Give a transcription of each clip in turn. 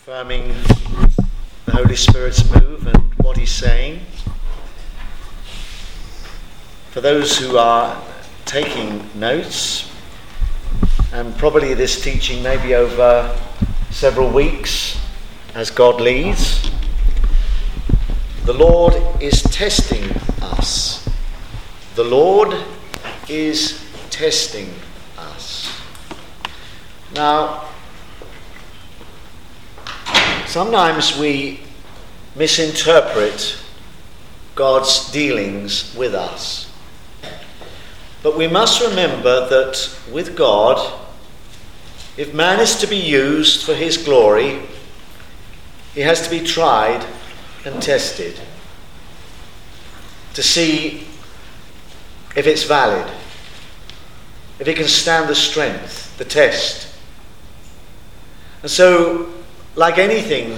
affirming the Holy Spirit's move and what he's saying. For those who are taking notes, and probably this teaching may be over several weeks as God leads, the Lord is testing us. The Lord is testing us. Now, sometimes we misinterpret God's dealings with us. But we must remember that with God, if man is to be used for his glory, he has to be tried and tested to see if it's valid, if it can stand the strength, the test. And so, like anything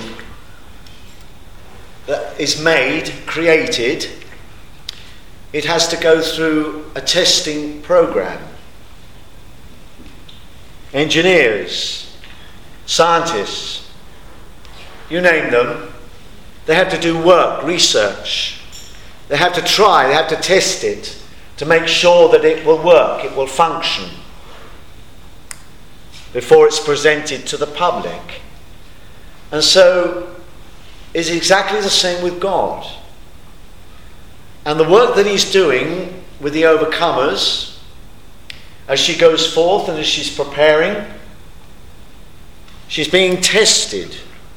that is made, created, it has to go through a testing program. Engineers, scientists, you name them, they have to do work, research. They have to try, they have to test it to make sure that it will work, it will function before it's presented to the public. And so it's exactly the same with God. And the work that he's doing with the overcomers, as she goes forth and as she's preparing, she's being tested.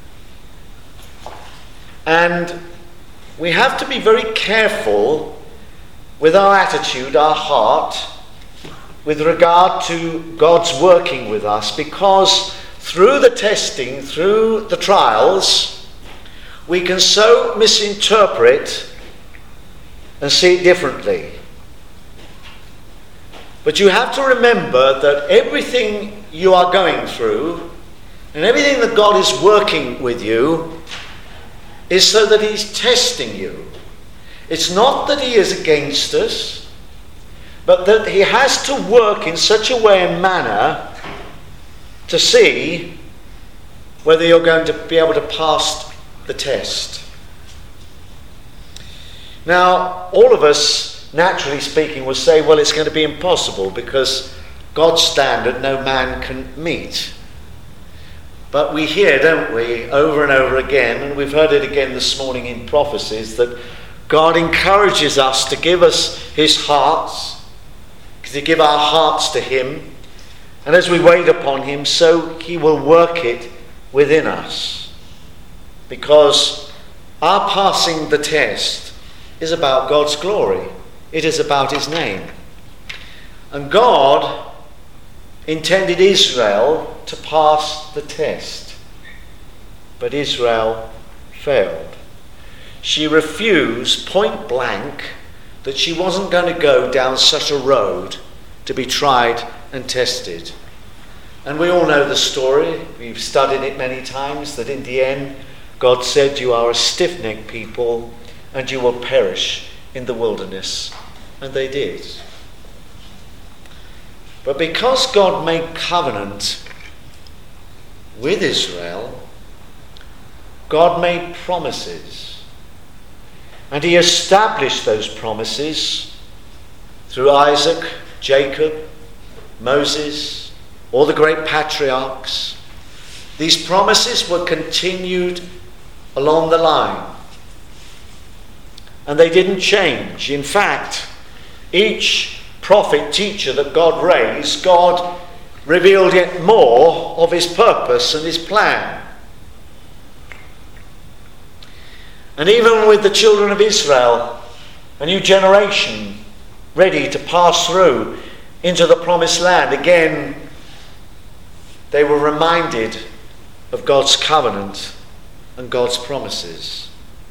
And we have to be very careful with our attitude, our heart, with regard to God's working with us, because through the testing, through the trials, we can so misinterpret and see it differently. But you have to remember that everything you are going through and everything that God is working with you is so that he's testing you. It's not that he is against us, but that he has to work in such a way and manner to see whether you're going to be able to pass the test. Now, all of us, naturally speaking, will say, well, it's going to be impossible because God's standard no man can meet. But we hear, don't we, over and over again, and we've heard it again this morning in prophecies, that God encourages us to give us his hearts, to give our hearts to him, and as we wait upon him, so he will work it within us. Because our passing the test is about God's glory. It is about his name. And God intended Israel to pass the test. But Israel failed. She refused point blank that she wasn't going to go down such a road to be tried and tested. And we all know the story. We've studied it many times, that in the end God said, you are a stiff-necked people and you will perish in the wilderness. And they did. But because God made covenant with Israel, God made promises. And he established those promises through Isaac, Jacob, Moses, all the great patriarchs. These promises were continued along the line. And they didn't change. In fact, each prophet, teacher that God raised, God revealed yet more of his purpose and his plan. And even with the children of Israel, a new generation ready to pass through into the promised land, again, they were reminded of God's covenant and God's promises.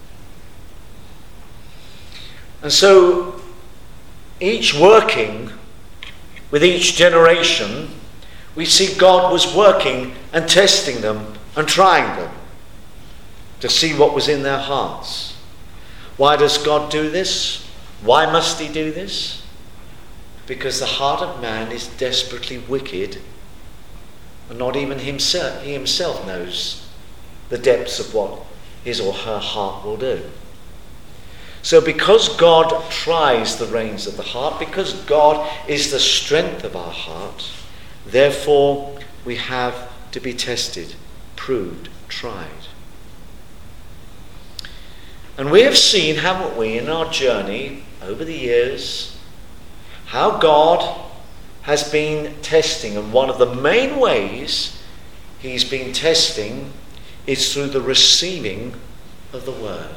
And so, each working with each generation, we see God was working and testing them and trying them to see what was in their hearts. Why does God do this? Why must he do this? Because the heart of man is desperately wicked, and not even he himself knows the depths of what his or her heart will do. So because God tries the reins of the heart, because God is the strength of our heart, therefore we have to be tested, proved, tried. And we have seen, haven't we, in our journey over the years, how God has been testing. And one of the main ways he's been testing is through the receiving of the word.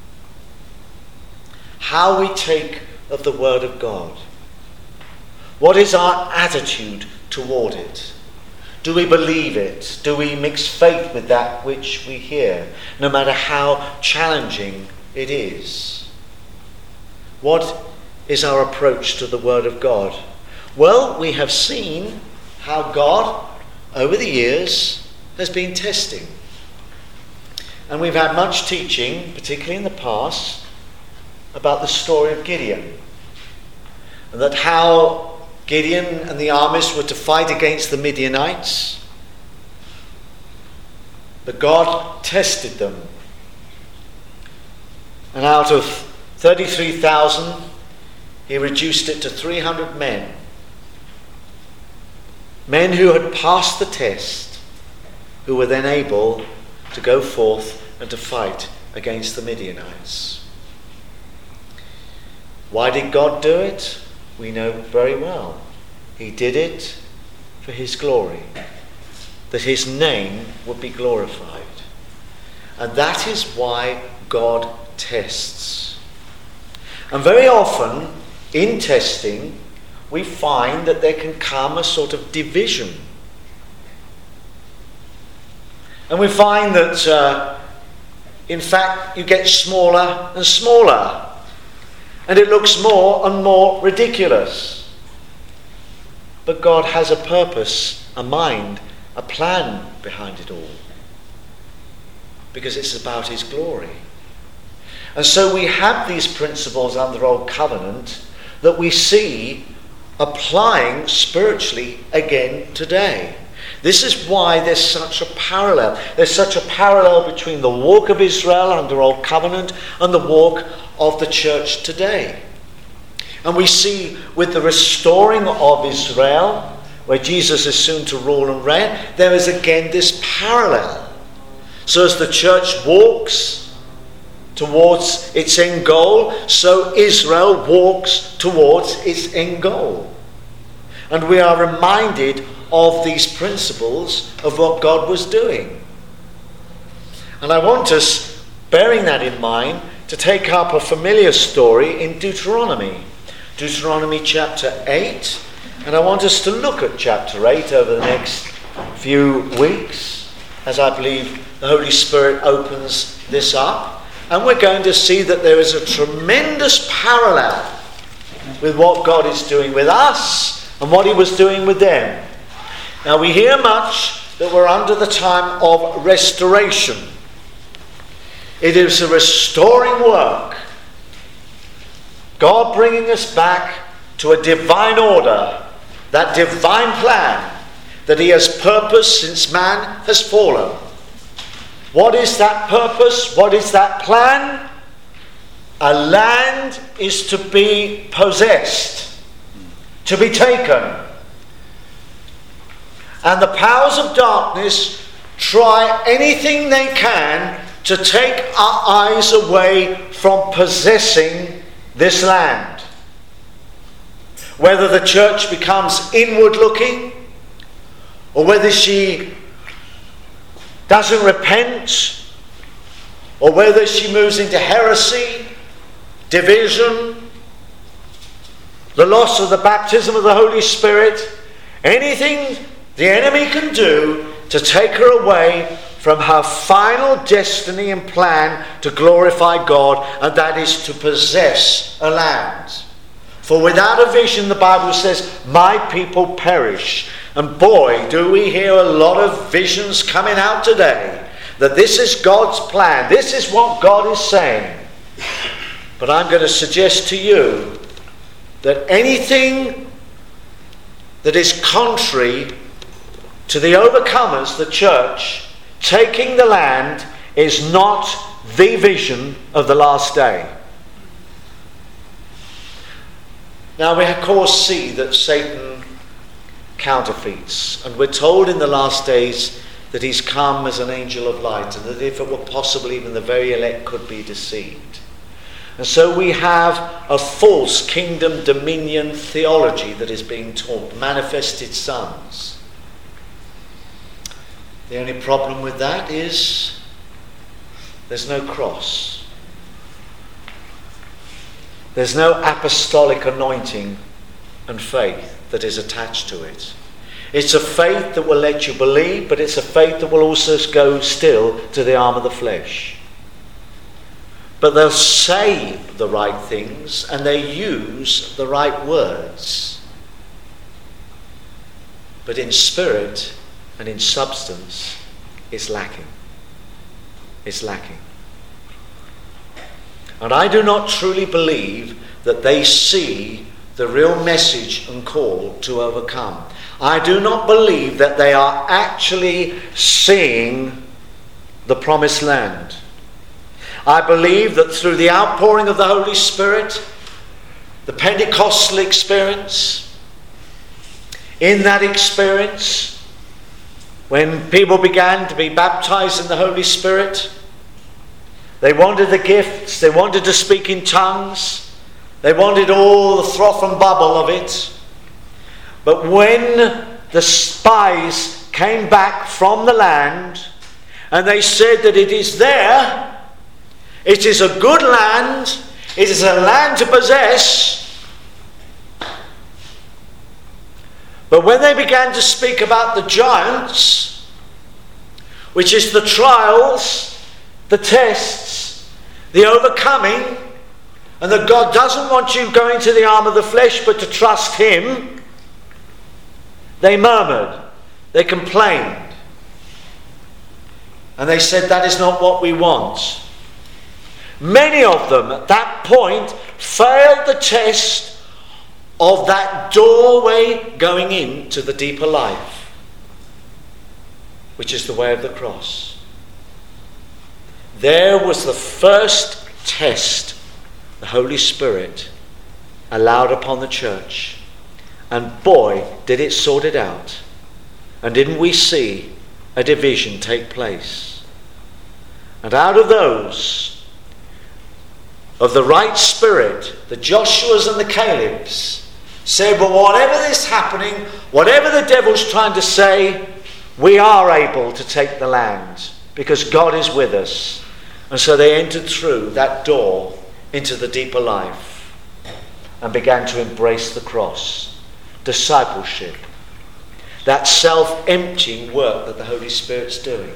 How we take of the word of God. What is our attitude toward it? Do we believe it? Do we mix faith with that which we hear, no matter how challenging it is? What is our approach to the word of God? Well, we have seen how God, over the years, has been testing. And we've had much teaching, particularly in the past, about the story of Gideon. And that how Gideon and the armies were to fight against the Midianites. But God tested them. And out of 33,000, he reduced it to 300 men. Men who had passed the test, who were then able to go forth and to fight against the Midianites. Why did God do it? We know very well. He did it for his glory, that his name would be glorified. And that is why God tests. And very often, in testing, we find that there can come a sort of division. And we find that, in fact, you get smaller and smaller. And it looks more and more ridiculous. But God has a purpose, a mind, a plan behind it all. Because it's about his glory. And so we have these principles under Old Covenant that we see applying spiritually again today. This is why there's such a parallel. There's such a parallel between the walk of Israel under Old Covenant and the walk of the church today. And we see with the restoring of Israel, where Jesus is soon to rule and reign, there is again this parallel. So as the church walks towards its end goal, so Israel walks towards its end goal. And we are reminded of these principles of what God was doing. And I want us, bearing that in mind, to take up a familiar story in Deuteronomy chapter 8. And I want us to look at chapter 8 over the next few weeks, as I believe the Holy Spirit opens this up. And we're going to see that there is a tremendous parallel with what God is doing with us and what he was doing with them. Now we hear much that we're under the time of restoration. It is a restoring work. God bringing us back to a divine order, that divine plan that he has purposed since man has fallen. What is that purpose? What is that plan? A land is to be possessed, to be taken. And the powers of darkness try anything they can to take our eyes away from possessing this land. Whether the church becomes inward looking, or whether she doesn't repent, or whether she moves into heresy, division, the loss of the baptism of the Holy Spirit, anything the enemy can do to take her away from her final destiny and plan to glorify God, and that is to possess a land. For without a vision, the Bible says, my people perish. And boy, do we hear a lot of visions coming out today, that this is God's plan, this is what God is saying. But I'm going to suggest to you that anything that is contrary to the overcomers, the church, taking the land is not the vision of the last day. Now we of course see that Satan counterfeits, and we're told in the last days that he's come as an angel of light, and that if it were possible even the very elect could be deceived. And so we have a false kingdom dominion theology that is being taught, manifested sons. The only problem with that is there's no cross. There's no apostolic anointing and faith that is attached to it. It's a faith that will let you believe, but it's a faith that will also go still to the arm of the flesh. But they'll say the right things and they use the right words. But in spirit and in substance, it's lacking. It's lacking. And I do not truly believe that they see the real message and call to overcome. I do not believe that they are actually seeing the promised land. I believe that through the outpouring of the Holy Spirit, the Pentecostal experience, in that experience, when people began to be baptized in the Holy Spirit, they wanted the gifts, they wanted to speak in tongues, they wanted all the froth and bubble of it. But when the spies came back from the land and they said that it is there, it is a good land, it is a land to possess. But when they began to speak about the giants, which is the trials, the tests, the overcoming, and that God doesn't want you going to the arm of the flesh but to trust him, they murmured, they complained, and they said that is not what we want. Many of them at that point failed the test of that doorway going into the deeper life, which is the way of the cross. There was the first test the Holy Spirit allowed upon the church. And boy, did it sort it out. And didn't we see a division take place? And out of those, of the right spirit, the Joshuas and the Calebs said, well, whatever is happening, whatever the devil's trying to say, we are able to take the land because God is with us. And so they entered through that door into the deeper life and began to embrace the cross. Discipleship, that self-emptying work that the Holy Spirit's doing.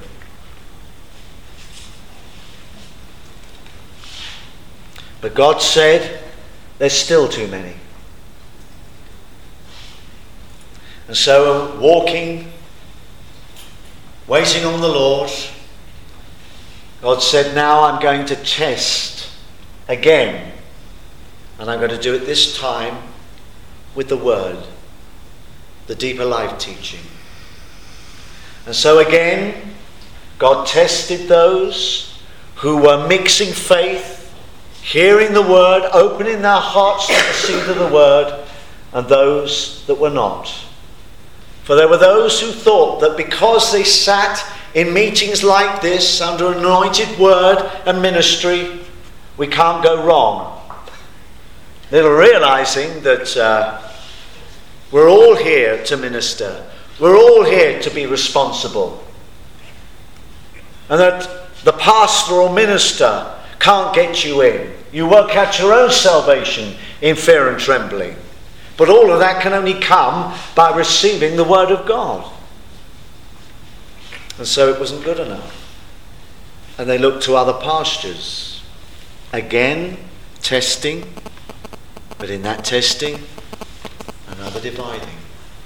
But God said, there's still too many. And so walking, waiting on the Lord, God said, now I'm going to test again. And I'm going to do it this time with the Word, the deeper life teaching. And so again, God tested those who were mixing faith, hearing the Word, opening their hearts to the seed of the Word, and those that were not. For there were those who thought that because they sat in meetings like this under an anointed word and ministry, we can't go wrong. Little realizing that we're all here to minister. We're all here to be responsible. And that the pastor or minister can't get you in. You work out your own salvation in fear and trembling. But all of that can only come by receiving the Word of God. And so it wasn't good enough. And they looked to other pastures. Again, testing. But in that testing, another dividing.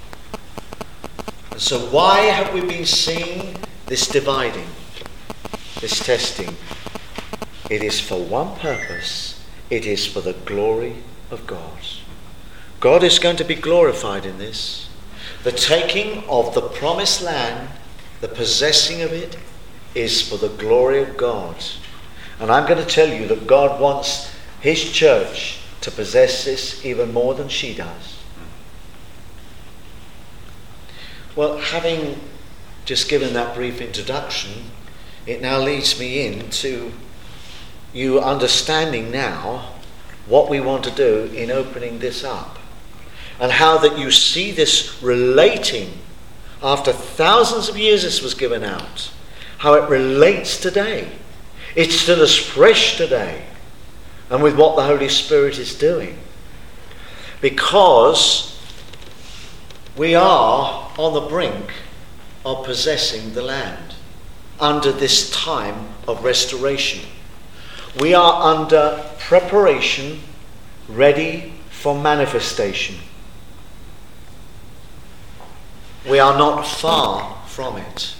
And so why have we been seeing this dividing, this testing? It is for one purpose. It is for the glory of God. God is going to be glorified in this. The taking of the promised land, the possessing of it, is for the glory of God. And I'm going to tell you that God wants his church to possess this even more than she does. Well, having just given that brief introduction, it now leads me into you understanding now what we want to do in opening this up, and how that you see this relating after thousands of years this was given out, how it relates today. It's still as fresh today, and with what the Holy Spirit is doing, because we are on the brink of possessing the land under this time of restoration. We are under preparation, ready for manifestation. We are not far from it.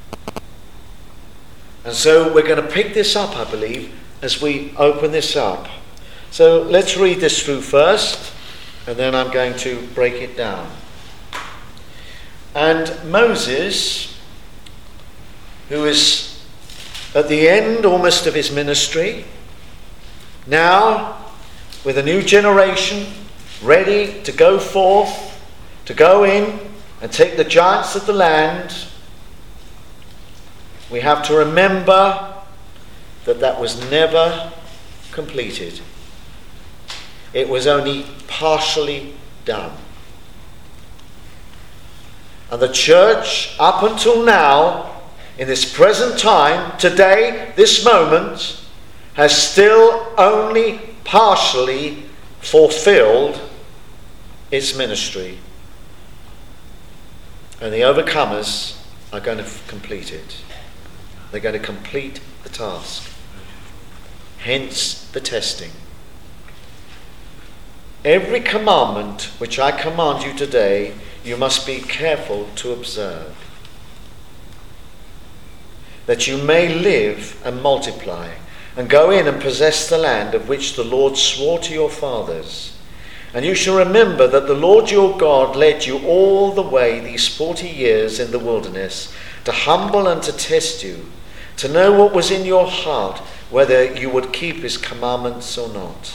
And so we're going to pick this up, I believe, as we open this up. So let's read this through first, and then I'm going to break it down. And Moses, who is at the end almost of his ministry, now with a new generation ready to go forth, to go in and take the giants of the land, we have to remember that that was never completed. It was only partially done. And the church, up until now, in this present time, today, this moment, has still only partially fulfilled its ministry. And the overcomers are going to complete it. They're going to complete the task. Hence the testing. Every commandment which I command you today, you must be careful to observe, that you may live and multiply, and go in and possess the land of which the Lord swore to your fathers. And you shall remember that the Lord your God led you all the way these 40 years in the wilderness, to humble and to test you, to know what was in your heart, whether you would keep his commandments or not.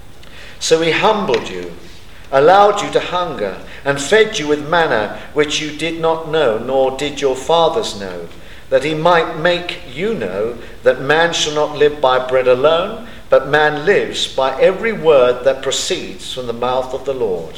So he humbled you, allowed you to hunger, and fed you with manna which you did not know, nor did your fathers know, that he might make you know that man shall not live by bread alone, but man lives by every word that proceeds from the mouth of the Lord.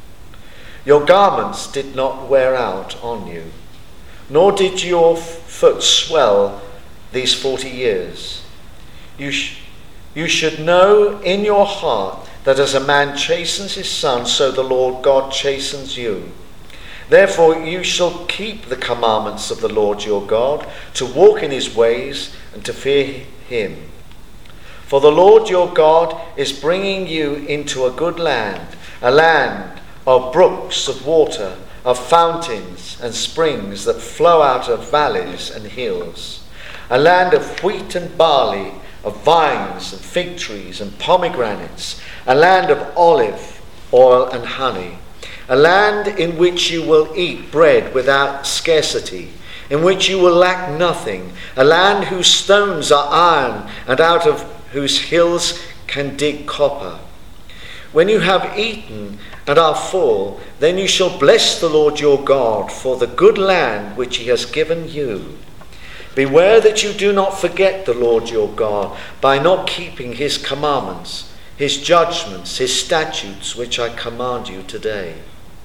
Your garments did not wear out on you, nor did your foot swell these 40 years. You should know in your heart that as a man chastens his son, so the Lord God chastens you. Therefore you shall keep the commandments of the Lord your God, to walk in his ways and to fear him. For the Lord your God is bringing you into a good land, a land of brooks of water, of fountains and springs that flow out of valleys and hills, a land of wheat and barley, of vines and fig trees and pomegranates, a land of olive oil and honey, a land in which you will eat bread without scarcity, in which you will lack nothing, a land whose stones are iron, and out of whose hills can dig copper. When you have eaten and are full, then you shall bless the Lord your God for the good land which he has given you. Beware that you do not forget the Lord your God by not keeping his commandments, his judgments, his statutes, which I command you today.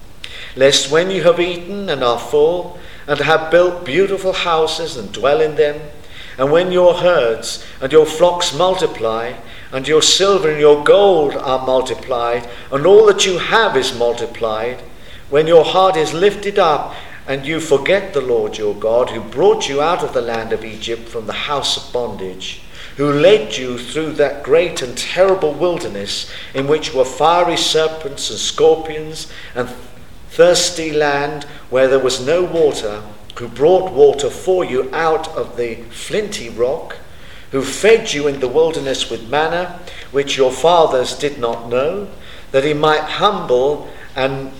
Lest when you have eaten and are full, and have built beautiful houses and dwell in them, and when your herds and your flocks multiply, and your silver and your gold are multiplied, and all that you have is multiplied, when your heart is lifted up, and you forget the Lord your God, who brought you out of the land of Egypt from the house of bondage, who led you through that great and terrible wilderness, in which were fiery serpents and scorpions, and thirsty land where there was no water, who brought water for you out of the flinty rock, who fed you in the wilderness with manna, which your fathers did not know, that he might humble and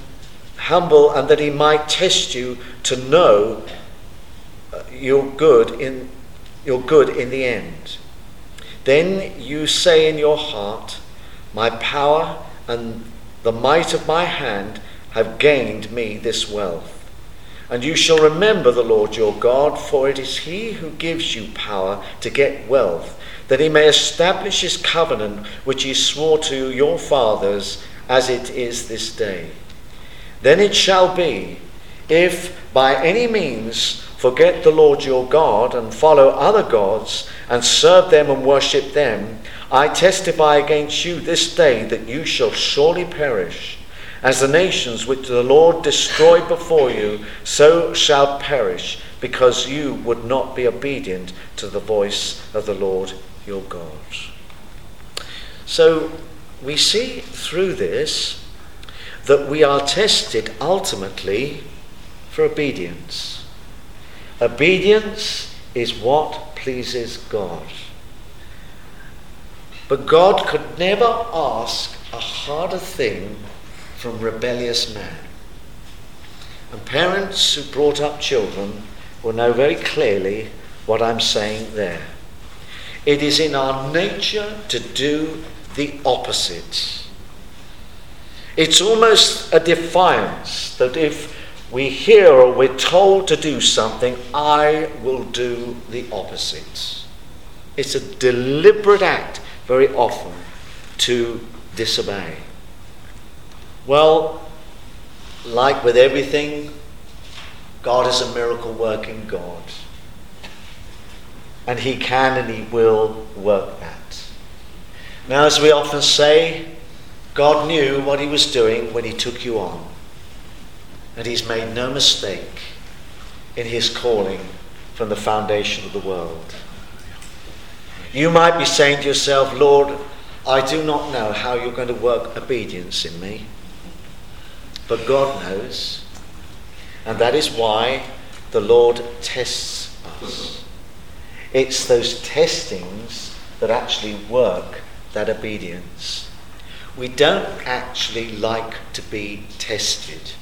that he might test you to know your good your good in the end. Then you say in your heart, my power and the might of my hand have gained me this wealth. And you shall remember the Lord your God, for it is he who gives you power to get wealth, that he may establish his covenant which he swore to your fathers, as it is this day. Then it shall be, if by any means forget the Lord your God and follow other gods and serve them and worship them, I testify against you this day that you shall surely perish. As the nations which the Lord destroyed before you, so shall perish, because you would not be obedient to the voice of the Lord your God. So we see through this that we are tested ultimately for obedience. Obedience is what pleases God. But God could never ask a harder thing from rebellious man. And parents who brought up children will know very clearly what I'm saying there. It is in our nature to do the opposite. It's almost a defiance that if we hear or we're told to do something, I will do the opposite. It's a deliberate act very often to disobey. Well, like with everything, God is a miracle working God. And he can and he will work that. Now, as we often say, God knew what he was doing when he took you on. And he's made no mistake in his calling from the foundation of the world. You might be saying to yourself, Lord, I do not know how you're going to work obedience in me. But God knows. And that is why the Lord tests us. It's those testings that actually work that obedience. We don't actually like to be tested.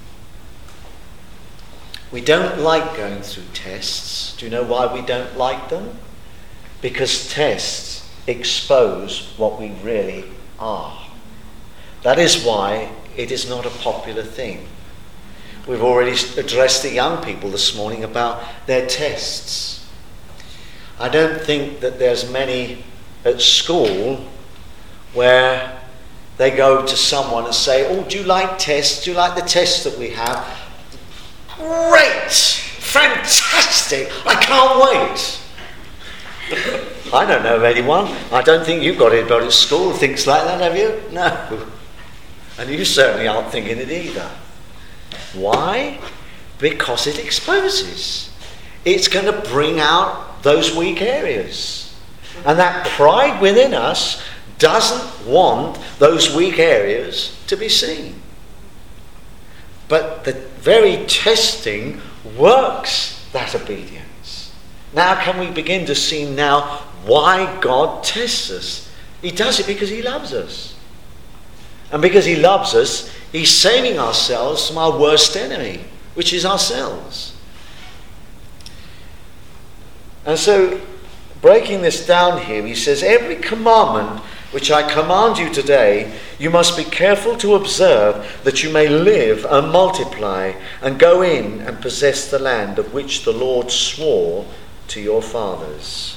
We don't like going through tests. Do you know why we don't like them? Because tests expose what we really are. That is why it is not a popular thing. We've already addressed the young people this morning about their tests. I don't think that there's many at school where they go to someone and say, oh, do you like tests? Do you like the tests that we have? Great! Fantastic! I can't wait! I don't know of anyone. I don't think you've got anybody at school who thinks like that, have you? No. And you certainly aren't thinking it either. Why? Because it exposes. It's going to bring out those weak areas. And that pride within us doesn't want those weak areas to be seen. But the very testing works that obedience. Now can we begin to see now why God tests us? He does it because he loves us. And because he loves us, he's saving ourselves from our worst enemy, which is ourselves. And so, breaking this down here, he says, every commandment which I command you today, you must be careful to observe, that you may live and multiply and go in and possess the land of which the Lord swore to your fathers.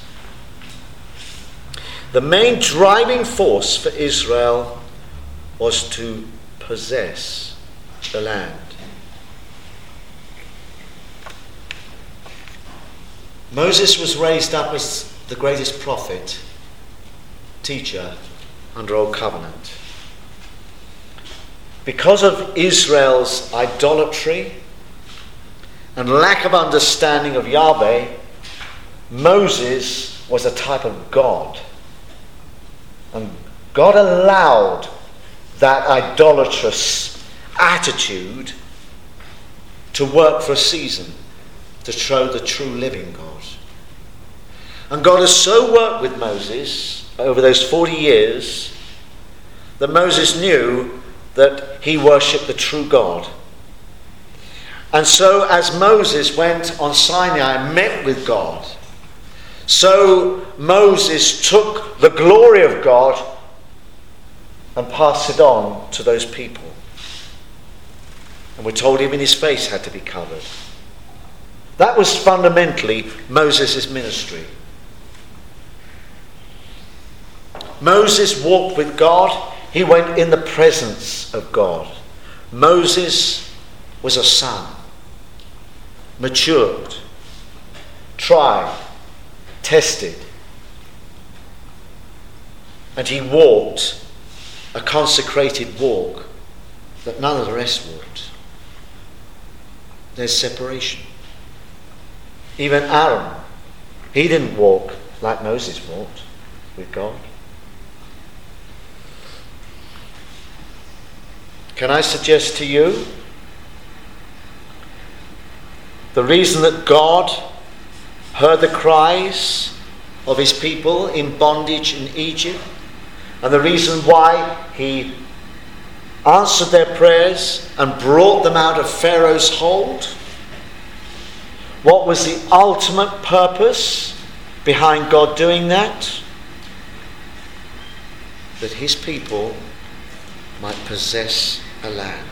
The main driving force for Israel was to possess the land. Moses was raised up as the greatest prophet, teacher under Old Covenant. Because of Israel's idolatry and lack of understanding of Yahweh, Moses was a type of God. And God allowed that idolatrous attitude to work for a season to show the true living God. And God has so worked with Moses over those 40 years that Moses knew that he worshipped the true God. And so as Moses went on Sinai and met with God, So Moses took the glory of God and passed it on to those people. And we're told even his face had to be covered. That was fundamentally Moses' ministry. Moses walked with God. He went in the presence of God. Moses was a son, matured, tried, tested. And he walked a consecrated walk that none of the rest walked. There's separation. Even Aaron, he didn't walk like Moses walked with God. Can I suggest to you the reason that God heard the cries of his people in bondage in Egypt, and the reason why he answered their prayers and brought them out of Pharaoh's hold? What was the ultimate purpose behind God doing that? That his people might possess a land.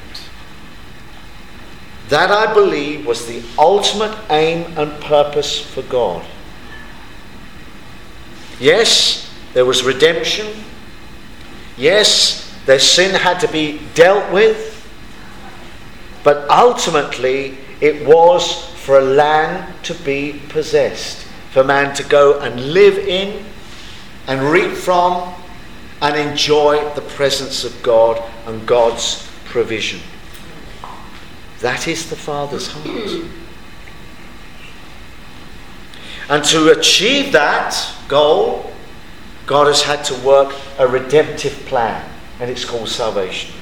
That, I believe, was the ultimate aim and purpose for God. Yes, there was redemption. Yes, their sin had to be dealt with. But ultimately, it was for a land to be possessed, for man to go and live in and reap from and enjoy the presence of God and God's provision. That is the Father's heart. And to achieve that goal, God has had to work a redemptive plan, and it's called salvation.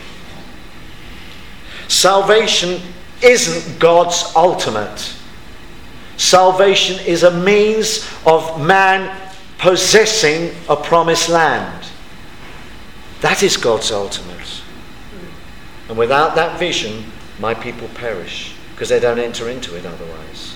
Salvation isn't God's ultimate. Salvation is a means of man possessing a promised land. That is God's ultimate. And without that vision, my people perish, because they don't enter into it otherwise.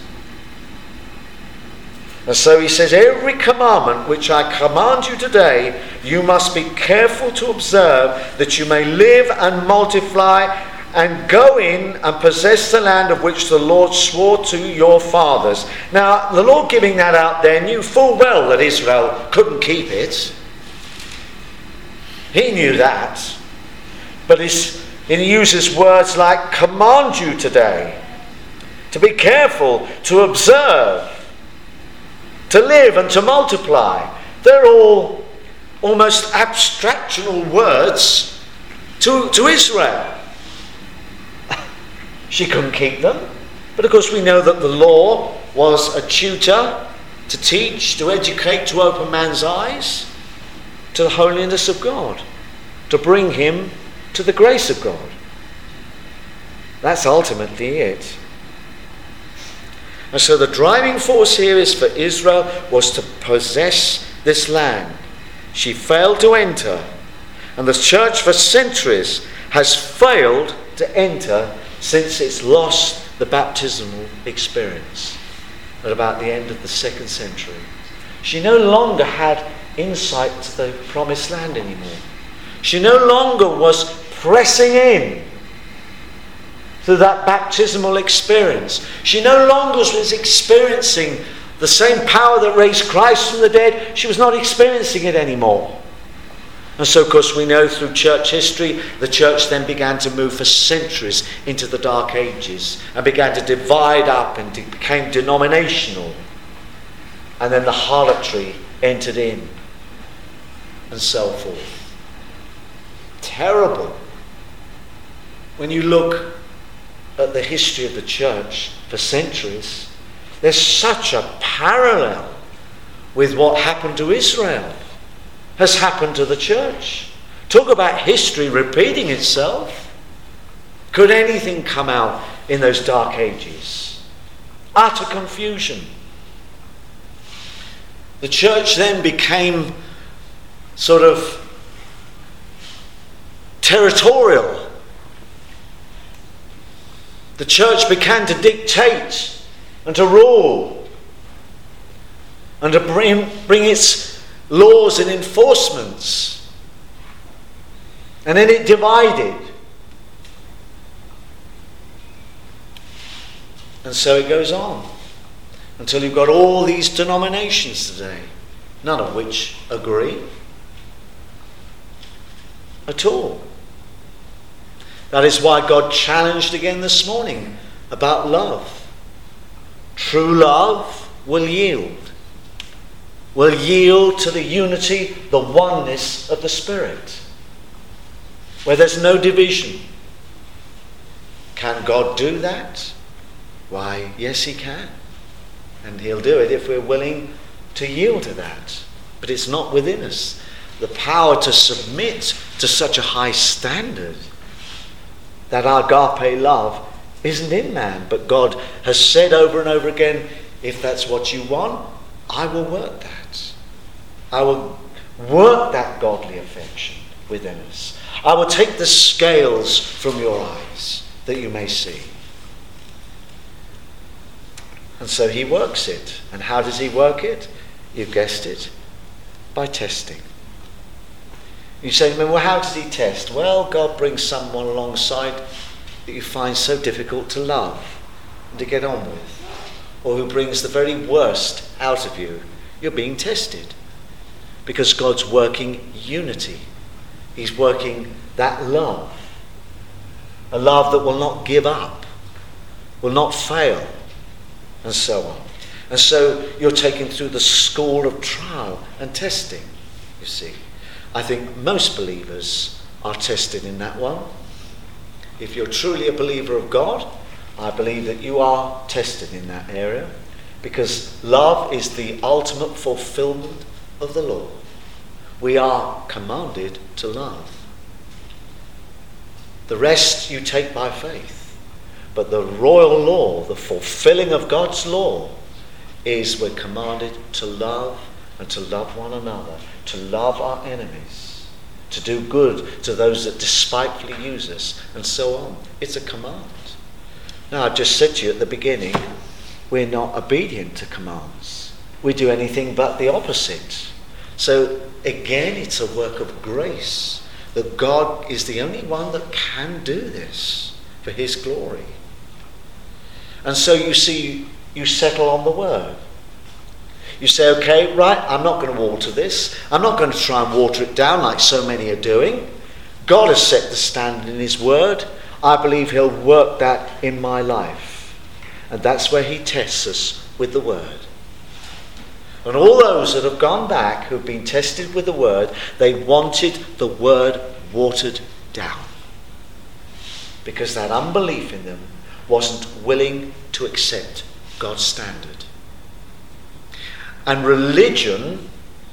And so he says, every commandment which I command you today, you must be careful to observe, that you may live and multiply and go in and possess the land of which the Lord swore to your fathers. Now, the Lord giving that out there knew full well that Israel couldn't keep it. He knew that. But he uses words like command you today, to be careful, to observe, to live and to multiply. They're all almost abstractional words to Israel. She couldn't keep them. But of course we know that the law was a tutor to teach, to educate, to open man's eyes to the holiness of God, to bring him to the grace of God. That's ultimately it. And so the driving force here is for Israel was to possess this land. She failed to enter, and the church for centuries has failed to enter since it's lost the baptismal experience at about the end of the 2nd century. She no longer had insight to the promised land anymore. She no longer was pressing in through that baptismal experience. She no longer was experiencing the same power that raised Christ from the dead. She was not experiencing it anymore. And so, of course, we know through church history, the church then began to move for centuries into the Dark Ages and began to divide up and became denominational. And then the harlotry entered in and so forth. Terrible. When you look at the history of the church for centuries, there's such a parallel with what happened to Israel has happened to the church. Talk about history repeating itself. Could anything come out in those dark ages? Utter confusion. The church then became sort of territorial. The church began to dictate and to rule and to bring its laws and enforcements. And then it divided. And so it goes on until you've got all these denominations today, none of which agree at all. That is why God challenged again this morning about love. True love will yield to the unity, the oneness of the Spirit, where there's no division. Can God do that? Why, yes, he can. And he'll do it if we're willing to yield to that. But it's not within us. The power to submit to such a high standard, that agape love, isn't in man. But God has said over and over again, if that's what you want, I will work that. I will work that godly affection within us. I will take the scales from your eyes that you may see. And so he works it. And how does he work it? You've guessed it. By testing. You say, well, how does he test? Well, God brings someone alongside that you find so difficult to love and to get on with, or who brings the very worst out of you. You're being tested because God's working unity. He's working that love, a love that will not give up, will not fail, and so on. And so you're taken through the school of trial and testing, you see. I think most believers are tested in that one. If you're truly a believer of God, I believe that you are tested in that area, because love is the ultimate fulfillment of the law. We are commanded to love. The rest you take by faith. But the royal law, the fulfilling of God's law, is we're commanded to love and to love one another, to love our enemies, to do good to those that despitefully use us, and so on. It's a command. Now, I've just said to you at the beginning, we're not obedient to commands. We do anything but the opposite. So, again, it's a work of grace that God is the only one that can do this for his glory. And so you see, you settle on the word. You say, okay, right, I'm not going to water this. I'm not going to try and water it down like so many are doing. God has set the standard in his word. I believe he'll work that in my life. And that's where he tests us with the word. And all those that have gone back, who've been tested with the word, they wanted the word watered down. Because that unbelief in them wasn't willing to accept God's standard. And religion,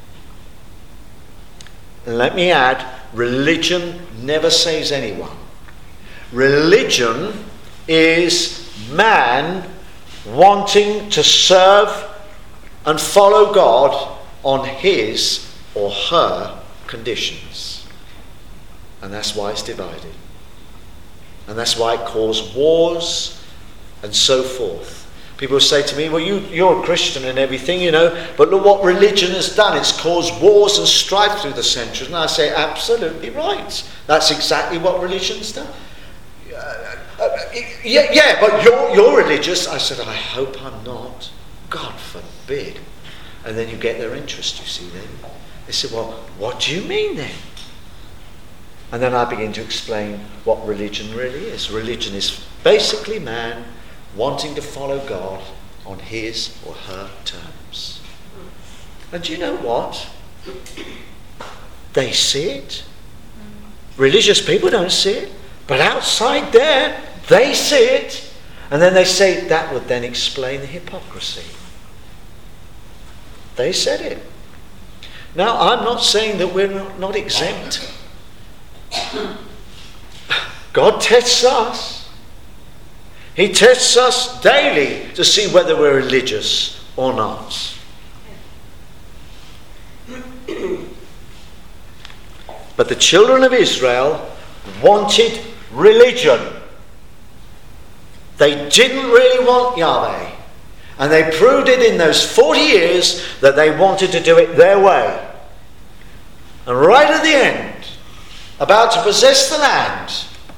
let me add, religion never saves anyone. Religion is man wanting to serve and follow God on his or her conditions. And that's why it's divided. And that's why it caused wars and so forth. People say to me, well, you're a Christian and everything, you know, but look what religion has done. It's caused wars and strife through the centuries. And I say, absolutely right. That's exactly what religion's done. Yeah, but you're religious. I said, I hope I'm not. God forbid. And then you get their interest, you see, then. They say, well, what do you mean then? And then I begin to explain what religion really is. Religion is basically man wanting to follow God on his or her terms. And do you know what? They see it. Religious people don't see it. But outside there, they see it. And then they say that would then explain the hypocrisy. They said it. Now, I'm not saying that we're not exempt. God tests us. He tests us daily to see whether we're religious or not. But the children of Israel wanted religion. They didn't really want Yahweh. And they proved it in those 40 years that they wanted to do it their way. And right at the end, about to possess the land,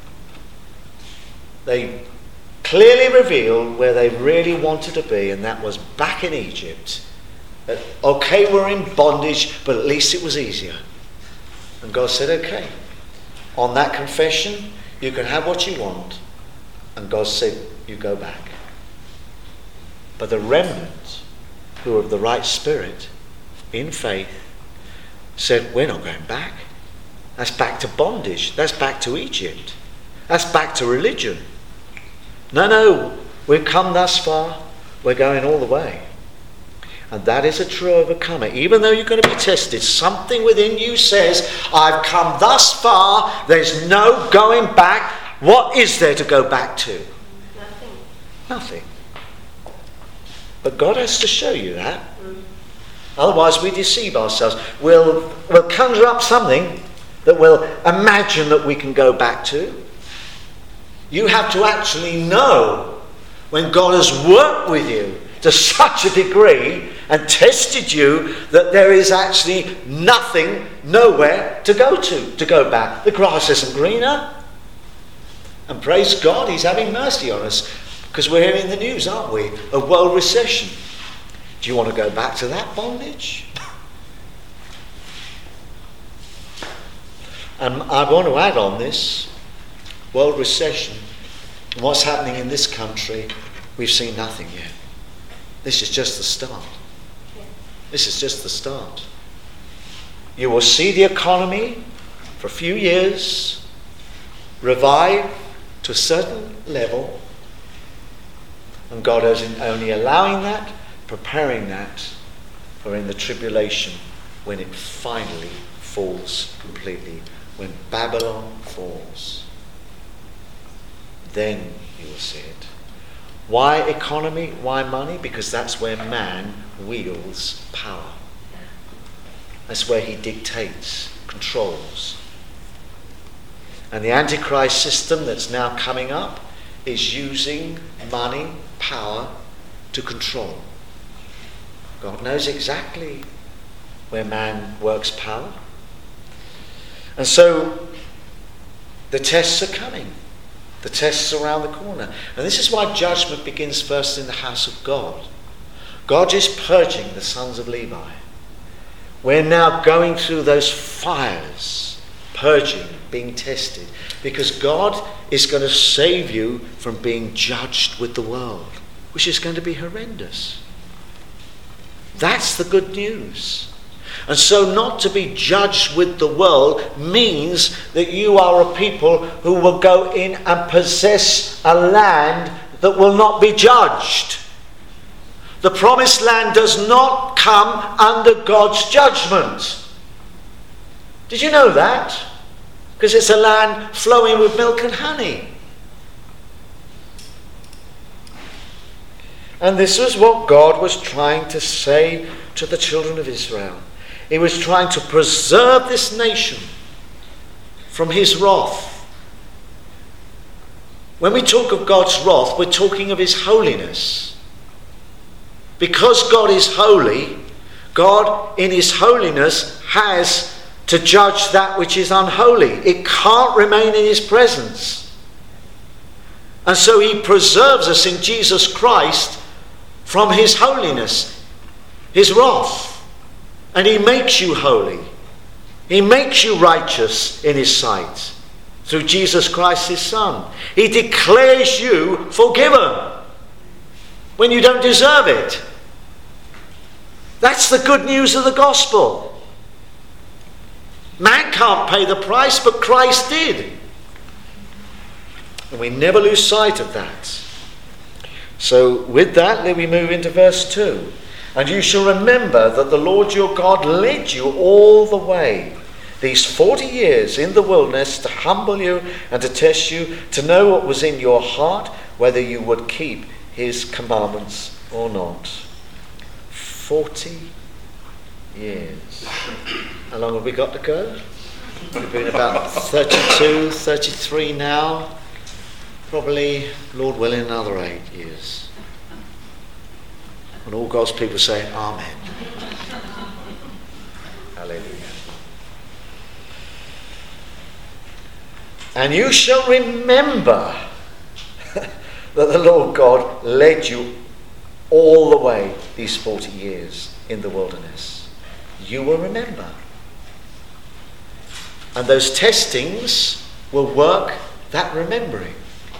they clearly revealed where they really wanted to be, and that was back in Egypt. Okay, we're in bondage, but at least it was easier. And God said, okay, on that confession, you can have what you want. And God said, you go back. But the remnant, who are of the right spirit, in faith, said, we're not going back. That's back to bondage. That's back to Egypt. That's back to religion. No, we've come thus far. We're going all the way. And that is a true overcomer. Even though you're going to be tested, something within you says, I've come thus far. There's no going back. What is there to go back to? Nothing. But God has to show you that. Otherwise we deceive ourselves. We'll conjure up something that we'll imagine that we can go back to. You have to actually know when God has worked with you to such a degree and tested you that there is actually nothing, nowhere to go back. The grass isn't greener. And praise God, he's having mercy on us, because we're hearing the news, aren't we? A world recession. Do you want to go back to that bondage? And I want to add on this world recession. What's happening in this country, we've seen nothing yet. This is just the start. This is just the start. You will see the economy for a few years revive to a certain level, and God is only allowing that, preparing that for in the tribulation when it finally falls completely, when Babylon falls. Then you will see it. Why economy? Why money? Because that's where man wields power. That's where he dictates, controls. And the Antichrist system that's now coming up is using money, power to control. God knows exactly where man works power. And so the tests are coming. The tests are around the corner. And this is why judgment begins first in the house of God. God is purging the sons of Levi. We're now going through those fires, purging, being tested, because God is going to save you from being judged with the world, which is going to be horrendous. That's the good news. And so not to be judged with the world means that you are a people who will go in and possess a land that will not be judged. The promised land does not come under God's judgment. Did you know that? Because it's a land flowing with milk and honey. And this was what God was trying to say to the children of Israel. He was trying to preserve this nation from his wrath. When we talk of God's wrath, we're talking of his holiness. Because God is holy, God in his holiness has to judge that which is unholy. It can't remain in his presence. And so he preserves us in Jesus Christ from his holiness, his wrath. And he makes you holy. He makes you righteous in his sight through Jesus Christ his Son. He declares you forgiven when you don't deserve it. That's the good news of the gospel. Man can't pay the price, but Christ did. And we never lose sight of that. So with that, let me move into verse 2. And you shall remember that the Lord your God led you all the way these 40 years in the wilderness to humble you and to test you, to know what was in your heart, whether you would keep his commandments or not. 40 years. How long have we got to go? We've been about 32, 33 now. Probably, Lord willing, another 8 years. And all God's people say, Amen. Hallelujah. And you shall remember that the Lord God led you all the way these 40 years in the wilderness. You will remember. And those testings will work that remembering.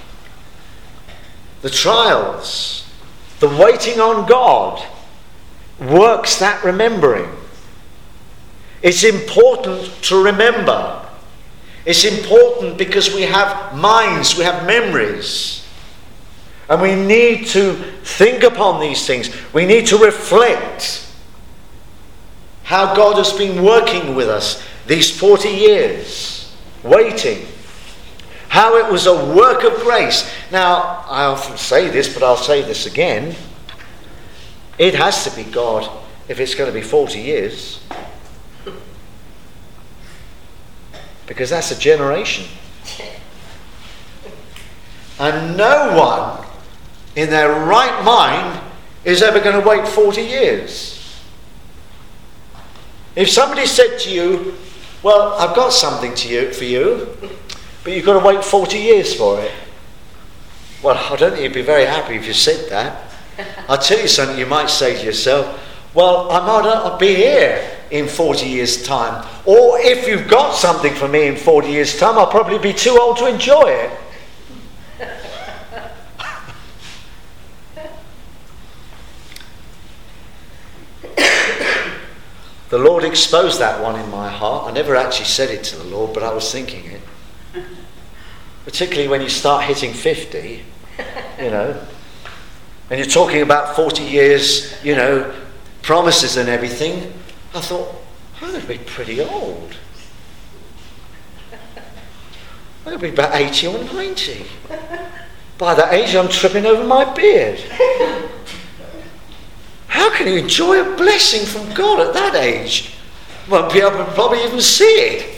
The trials, the waiting on God works that remembering. It's important to remember. It's important because we have minds, we have memories. And we need to think upon these things. We need to reflect how God has been working with us these 40 years, waiting. How it was a work of grace. Now, I often say this, but I'll say this again. It has to be God if it's going to be 40 years. Because that's a generation. And no one in their right mind is ever going to wait 40 years. If somebody said to you, well, I've got something for you, but you've got to wait 40 years for it. Well, I don't think you'd be very happy if you said that. I'll tell you something you might say to yourself, well, I might not be here in 40 years' time. Or if you've got something for me in 40 years' time, I'll probably be too old to enjoy it. The Lord exposed that one in my heart. I never actually said it to the Lord, but I was thinking it. Particularly when you start hitting 50, and you're talking about 40 years, promises and everything. I thought, I'm going to be pretty old. I'm going to be about 80 or 90. By that age, I'm tripping over my beard. How can you enjoy a blessing from God at that age? Won't be able to probably even see it.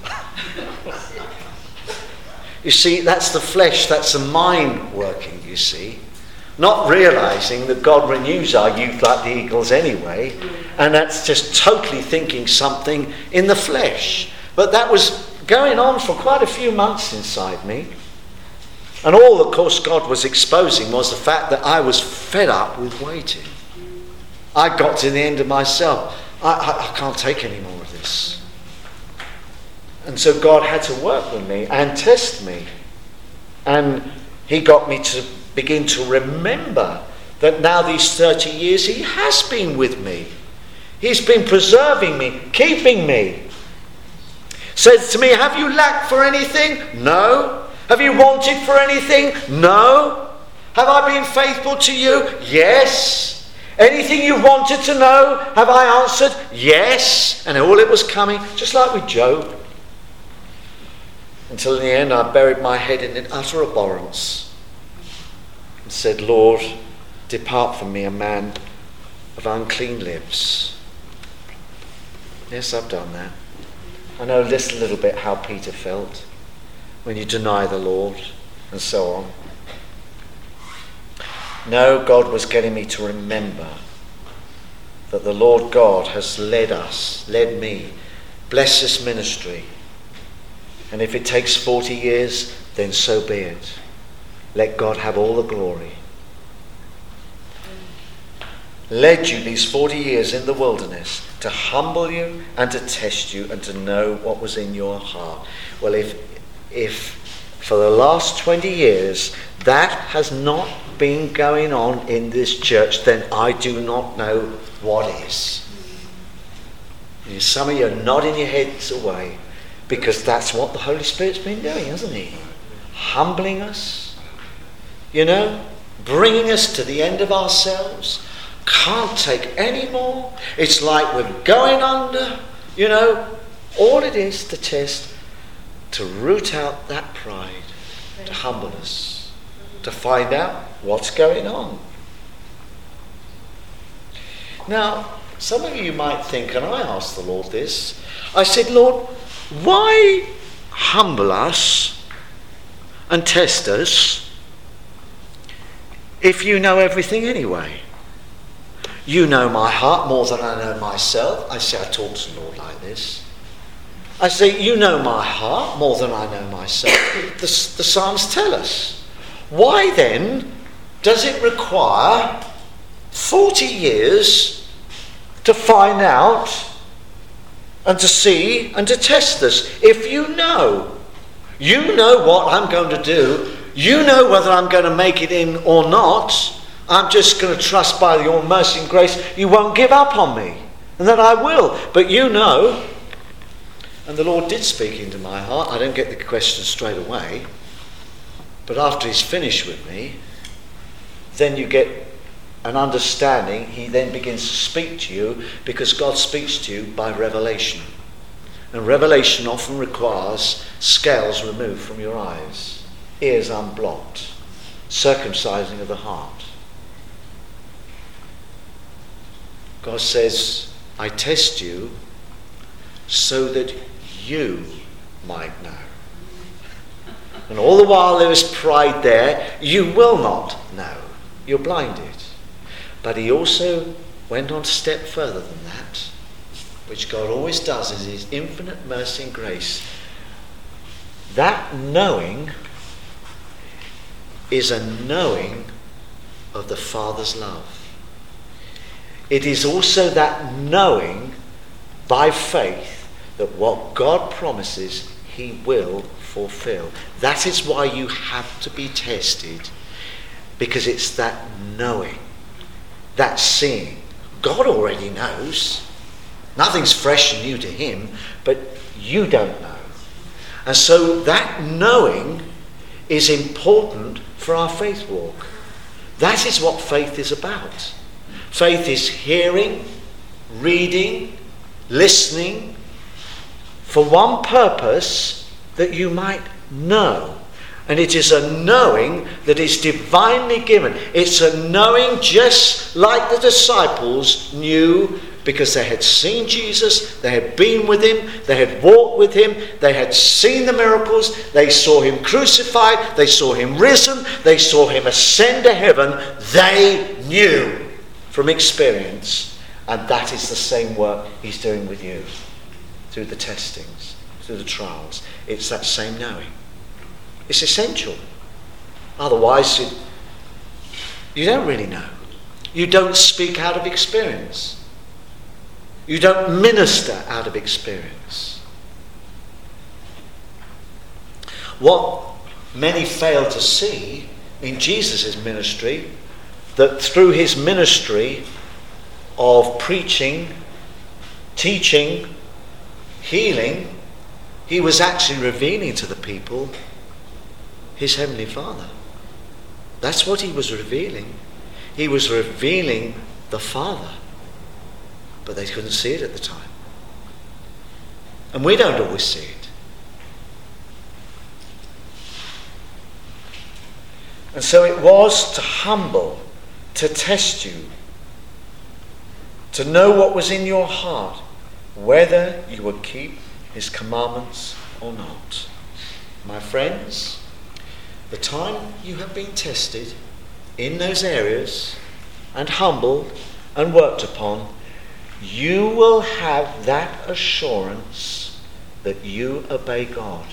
You see, that's the flesh, that's the mind working, you see. Not realising that God renews our youth like the eagles anyway, and that's just totally thinking something in the flesh. But that was going on for quite a few months inside me. And all, of course, God was exposing was the fact that I was fed up with waiting. I got to the end of myself. I can't take any more of this. And so God had to work with me and test me. And he got me to begin to remember that now these 30 years he has been with me. He's been preserving me, keeping me. Says to me, have you lacked for anything? No. Have you wanted for anything? No. Have I been faithful to you? Yes. Anything you wanted to know, have I answered? Yes. And all it was coming, just like with Job. Until in the end I buried my head in utter abhorrence and said, Lord, depart from me, a man of unclean lips. Yes, I've done that. I know just a little bit how Peter felt when you deny the Lord and so on. No, God was getting me to remember that the Lord God has led me, bless this ministry. And if it takes 40 years, then so be it. Let God have all the glory. Led you these 40 years in the wilderness to humble you and to test you and to know what was in your heart. Well, if for the last 20 years that has not been going on in this church, then I do not know what is. And some of you are nodding your heads away because that's what the Holy Spirit's been doing, hasn't he? Humbling us, bringing us to the end of ourselves. Can't take any more. It's like we're going under, all it is to test, to root out that pride, to humble us, to find out what's going on. Now, some of you might think, and I asked the Lord this, I said, Lord, why humble us and test us if you know everything anyway? You know my heart more than I know myself. I talk to the Lord like this. I say, you know my heart more than I know myself. The Psalms tell us. Why then does it require 40 years to find out and to see and to test this? If you know what I'm going to do, you know whether I'm going to make it in or not, I'm just going to trust by your mercy and grace you won't give up on me, and that I will. But you know, and the Lord did speak into my heart. I don't get the question straight away, but after he's finished with me, then you get an understanding. He then begins to speak to you, because God speaks to you by revelation. And revelation often requires scales removed from your eyes, ears unblocked, circumcising of the heart. God says, I test you so that you might know. And all the while there is pride there, you will not know. You're blinded. But he also went on a step further than that, which God always does in his infinite mercy and grace. That knowing is a knowing of the Father's love. It is also that knowing by faith that what God promises he will fulfill. That is why you have to be tested, because it's that knowing, that seeing. God already knows. Nothing's fresh and new to him, but you don't know. And so that knowing is important for our faith walk. That is what faith is about. Faith is hearing, reading, listening, for one purpose, that you might know. And it is a knowing that is divinely given. It's a knowing just like the disciples knew, because they had seen Jesus, they had been with him, they had walked with him, they had seen the miracles, they saw him crucified, they saw him risen, they saw him ascend to heaven. They knew from experience. And that is the same work he's doing with you through the testings, through the trials. It's that same knowing. It's essential. Otherwise, you don't really know. You don't speak out of experience. You don't minister out of experience. What many fail to see in Jesus' ministry, that through his ministry of preaching, teaching, healing, he was actually revealing to the people his Heavenly Father. That's what he was revealing. He was revealing the Father. But they couldn't see it at the time. And we don't always see it. And so it was to humble, to test you, to know what was in your heart, whether you would keep his commandments or not. My friends, the time you have been tested in those areas and humbled and worked upon, you will have that assurance that you obey God.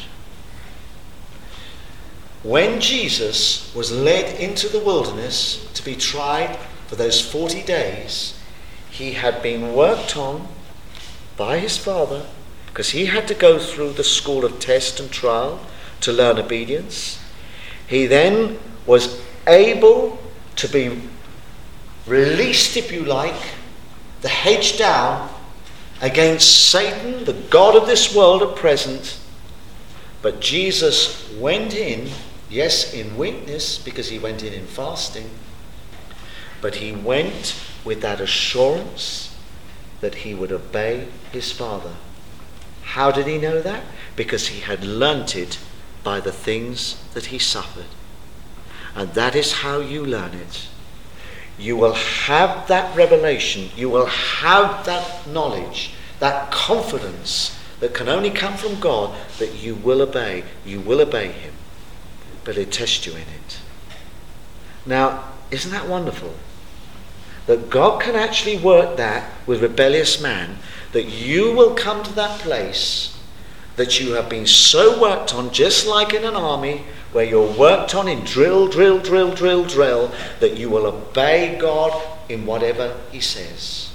When Jesus was led into the wilderness to be tried for those 40 days, he had been worked on by his Father, because he had to go through the school of test and trial to learn obedience. He then was able to be released, if you like, the hedge down against Satan, the god of this world at present. But Jesus went in, yes, in weakness, because he went in fasting, but he went with that assurance that he would obey his Father. How did he know that? Because he had learnt it by the things that he suffered. And that is how you learn it. You will have that revelation, you will have that knowledge, that confidence that can only come from God, that you will obey him. But he'll test you in it. Now, isn't that wonderful? that God can actually work that with rebellious man, that you will come to that place that you have been so worked on, just like in an army, where you're worked on in drill, that you will obey God in whatever he says.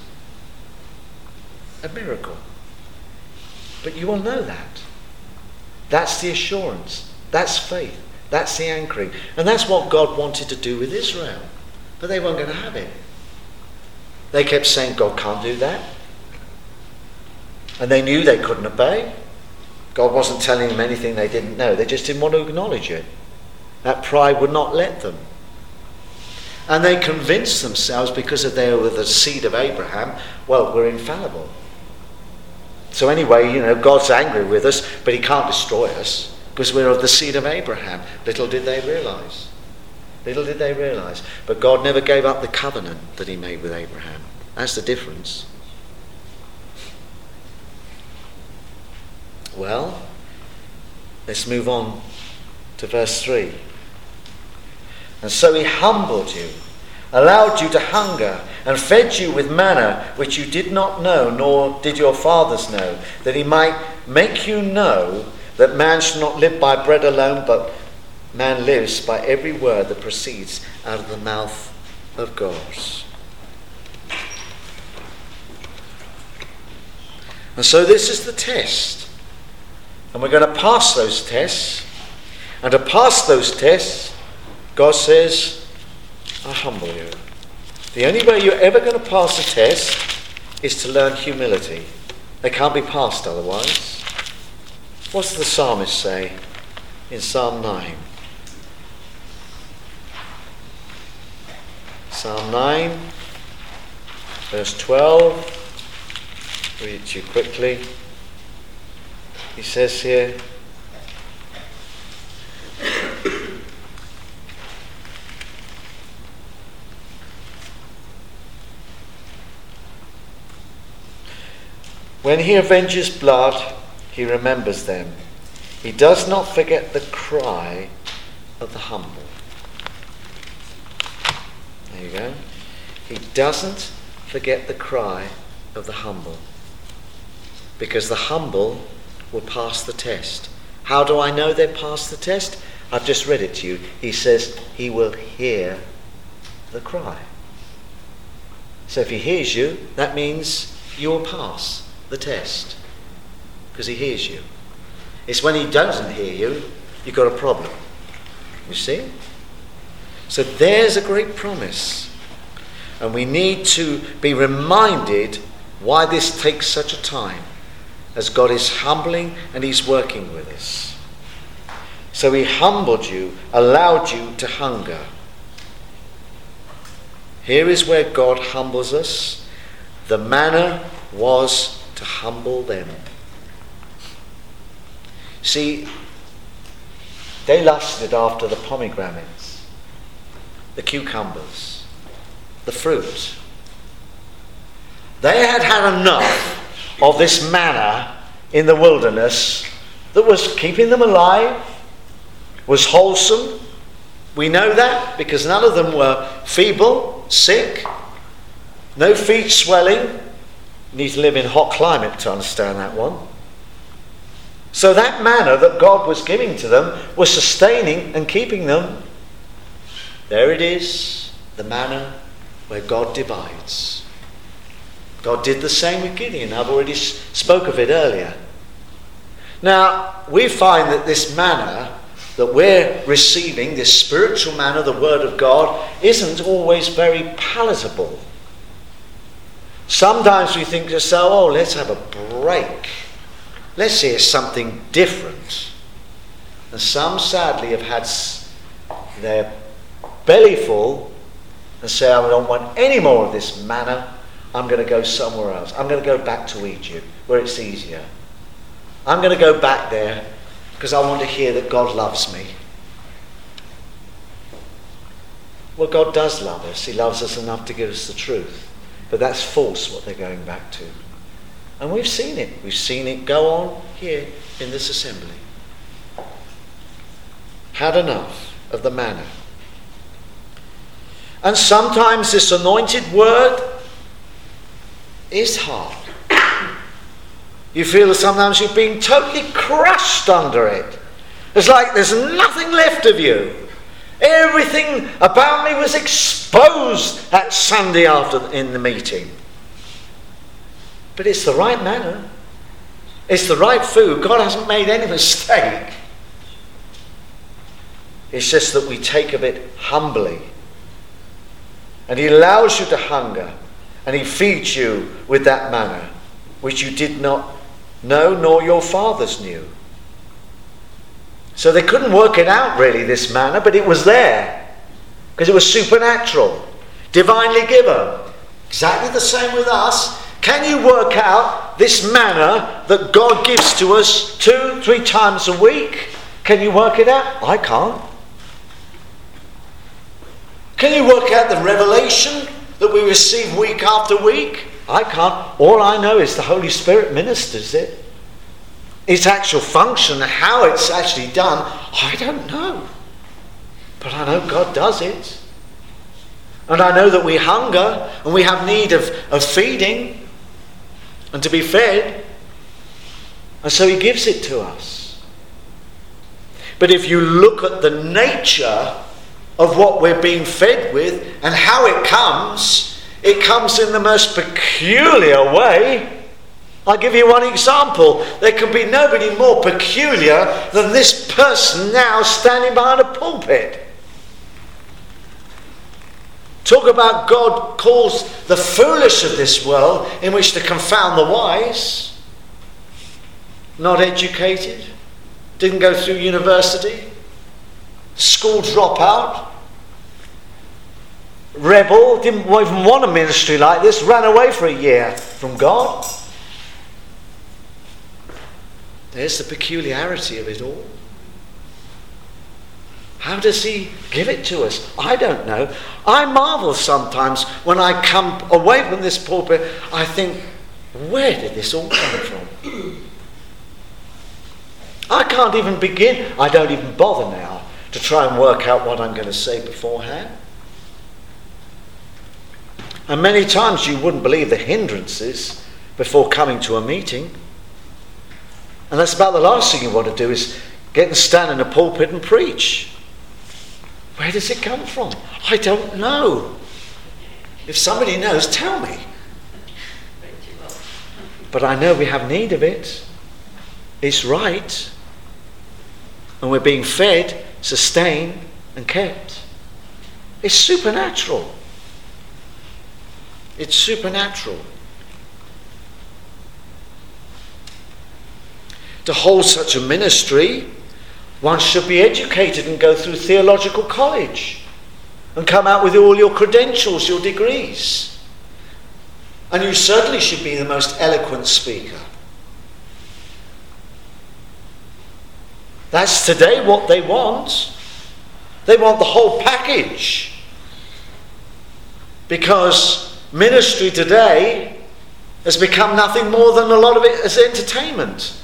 A miracle. But you will know that. That's the assurance. That's faith. That's the anchoring. And that's what God wanted to do with Israel. But they weren't going to have it. They kept saying, God can't do that. And they knew they couldn't obey. God wasn't telling them anything they didn't know. They just didn't want to acknowledge it. That pride would not let them. And they convinced themselves, because of they were the seed of Abraham, well, we're infallible. So anyway, God's angry with us, but he can't destroy us because we're of the seed of Abraham. Little did they realize. But God never gave up the covenant that he made with Abraham. That's the difference. Well, let's move on to verse 3. And so he humbled you, allowed you to hunger, and fed you with manna, which you did not know, nor did your fathers know, that he might make you know that man should not live by bread alone, but man lives by every word that proceeds out of the mouth of God. And so this is the test. And we're going to pass those tests. And to pass those tests, God says, I humble you. The only way you're ever going to pass a test is to learn humility. They can't be passed otherwise. What's the psalmist say in Psalm 9? Psalm 9, verse 12. Read it to you quickly. He says here, when he avenges blood, he remembers them. He does not forget the cry of the humble. There you go. He doesn't forget the cry of the humble. Because the humble will pass the test. How do I know they pass the test? I've just read it to you. He says he will hear the cry. So if he hears you, that means you will pass the test. Because he hears you. It's when he doesn't hear you, you've got a problem. You see? So there's a great promise. And we need to be reminded why this takes such a time, as God is humbling and he's working with us. So he humbled you, allowed you to hunger. Here is where God humbles us. The manna was to humble them. See, they lusted after the pomegranates, the cucumbers, the fruit. They had had enough of this manna in the wilderness that was keeping them alive, was wholesome. We know that because none of them were feeble, sick, no feet swelling. You need to live in hot climate to understand that one. So that manna that God was giving to them was sustaining and keeping them. There it is, the manna where God divides. God did the same with Gideon. I've already spoke of it earlier. Now, we find that this manna that we're receiving, this spiritual manna, the Word of God, isn't always very palatable. Sometimes we think to ourselves, oh, let's have a break. Let's hear something different. And some, sadly, have had their belly full and say, I don't want any more of this manna. I'm going to go somewhere else. I'm going to go back to Egypt, where it's easier. I'm going to go back there because I want to hear that God loves me. Well, God does love us. He loves us enough to give us the truth. But that's false, what they're going back to. And we've seen it. We've seen it go on here in this assembly. Had enough of the manna. And sometimes this anointed word is hard. You feel that sometimes you're being totally crushed under it. It's like there's nothing left of you. Everything about me was exposed that Sunday after in the meeting. But it's the right manner. It's the right food. God hasn't made any mistake. It's just that we take of it humbly. And he allows you to hunger. And he feeds you with that manna, which you did not know, nor your fathers knew. So they couldn't work it out really, this manna, but it was there. Because it was supernatural. Divinely given. Exactly the same with us. Can you work out this manna that God gives to us 2-3 times a week? Can you work it out? I can't. Can you work out the revelation that we receive week after week? I can't. All I know is the Holy Spirit ministers it. Its actual function, how it's actually done, I don't know. But I know God does it. And I know that we hunger and we have need of feeding and to be fed. And so he gives it to us. But if you look at the nature of what we're being fed with and how it comes in the most peculiar way. I'll give you one example. There can be nobody more peculiar than this person now standing behind a pulpit. Talk about God calls the foolish of this world in which to confound the wise. Not educated. Didn't go through university. School dropout. Rebel. Didn't even want a ministry like this. Ran away for a year from God. There's the peculiarity of it all. How does he give it to us? I don't know. I marvel sometimes when I come away from this pulpit. I think, where did this all come from? I can't even begin. I don't even bother now to try and work out what I'm going to say beforehand. And many times you wouldn't believe the hindrances before coming to a meeting. And that's about the last thing you want to do, is get and stand in a pulpit and preach. Where does it come from? I don't know. If somebody knows, tell me. But I know we have need of it. It's right. And we're being fed, sustained, and kept. It's supernatural. It's supernatural. To hold such a ministry, one should be educated and go through theological college and come out with all your credentials, your degrees. And you certainly should be the most eloquent speaker. That's today what they want. They want the whole package. Because ministry today has become nothing more than a lot of it as entertainment.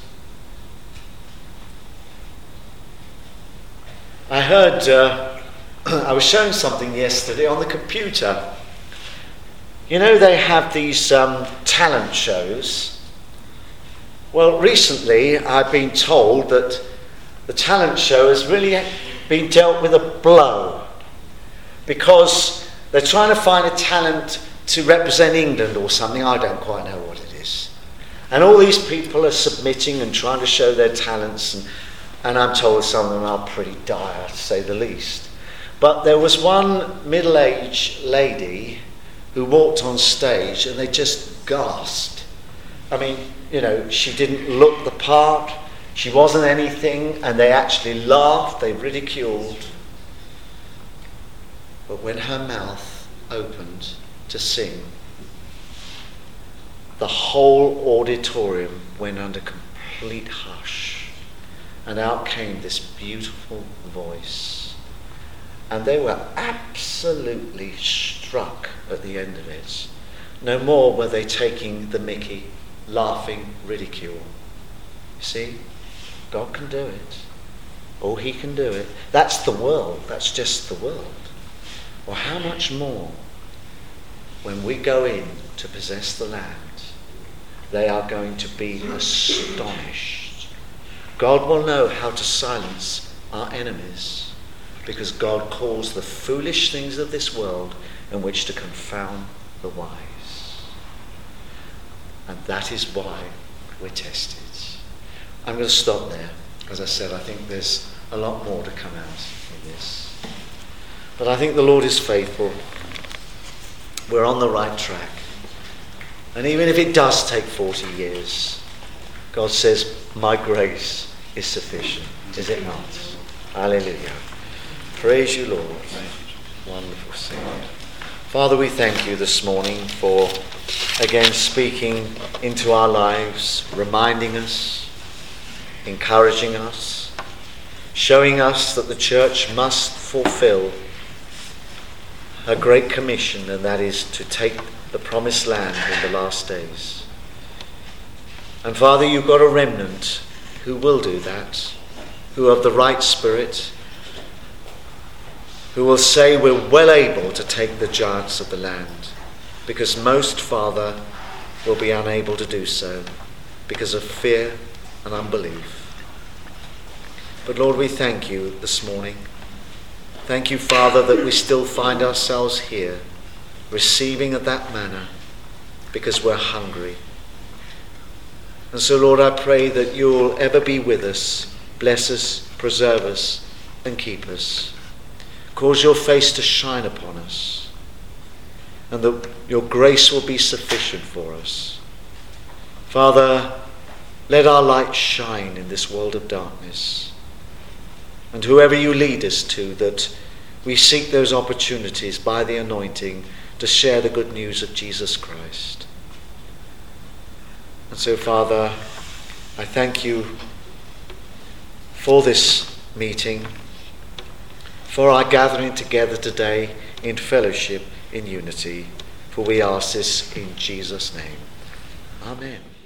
I heard, I was showing something yesterday on the computer. You know, they have these talent shows. Well, recently I've been told that the talent show has really been dealt with a blow, because they're trying to find a talent to represent England or something. I don't quite know what it is. And all these people are submitting and trying to show their talents, and I'm told some of them are pretty dire, to say the least. But there was one middle-aged lady who walked on stage and they just gasped. I mean, you know, she didn't look the part, she wasn't anything, and they actually laughed, they ridiculed. But when her mouth opened to sing, the whole auditorium went under complete hush. And out came this beautiful voice. And they were absolutely struck at the end of it. No more were they taking the mickey, laughing, ridicule. You see, God can do it. Oh, he can do it. That's the world. That's just the world. Or how much more when we go in to possess the land, they are going to be astonished. God will know how to silence our enemies, because God calls the foolish things of this world in which to confound the wise. And that is why we're tested. I'm going to stop there. As I said, I think there's a lot more to come out in this. But I think the Lord is faithful. We're on the right track. And even if it does take 40 years, God says, my grace is sufficient. Is it not? Hallelujah. Praise you, Lord. Wonderful singing. Father, we thank you this morning for again speaking into our lives, reminding us, encouraging us, showing us that the church must fulfill a great commission, and that is to take the promised land in the last days. And Father, you've got a remnant who will do that, who have the right spirit, who will say we're well able to take the giants of the land, because most, Father, will be unable to do so because of fear and unbelief. But Lord, we thank you this morning. Thank you, Father, that we still find ourselves here, receiving of that manna, because we're hungry. And so, Lord, I pray that you'll ever be with us, bless us, preserve us, and keep us. Cause your face to shine upon us, and that your grace will be sufficient for us. Father, let our light shine in this world of darkness. And whoever you lead us to, that we seek those opportunities by the anointing to share the good news of Jesus Christ. And so, Father, I thank you for this meeting, for our gathering together today in fellowship, in unity. For we ask this in Jesus' name. Amen.